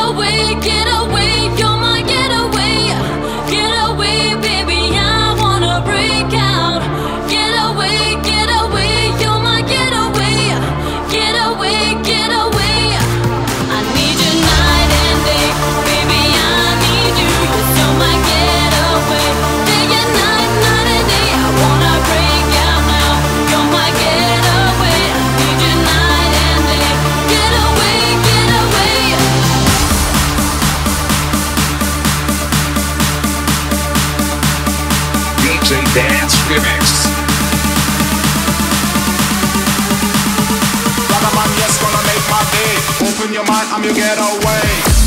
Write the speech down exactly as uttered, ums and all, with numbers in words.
away, get away, you're my getaway. Get away, baby, I wanna break out. Get away, get away, you're my getaway. Get away, get away. I need you night and day, baby, I need you. You're so my getaway. Day and night, night and day, I wanna break out now. You're my getaway. I need you night and day. Get away, get away. D J Dance Remix. Ragaman, yes, gonna make my day. Open your mind, I'm your getaway.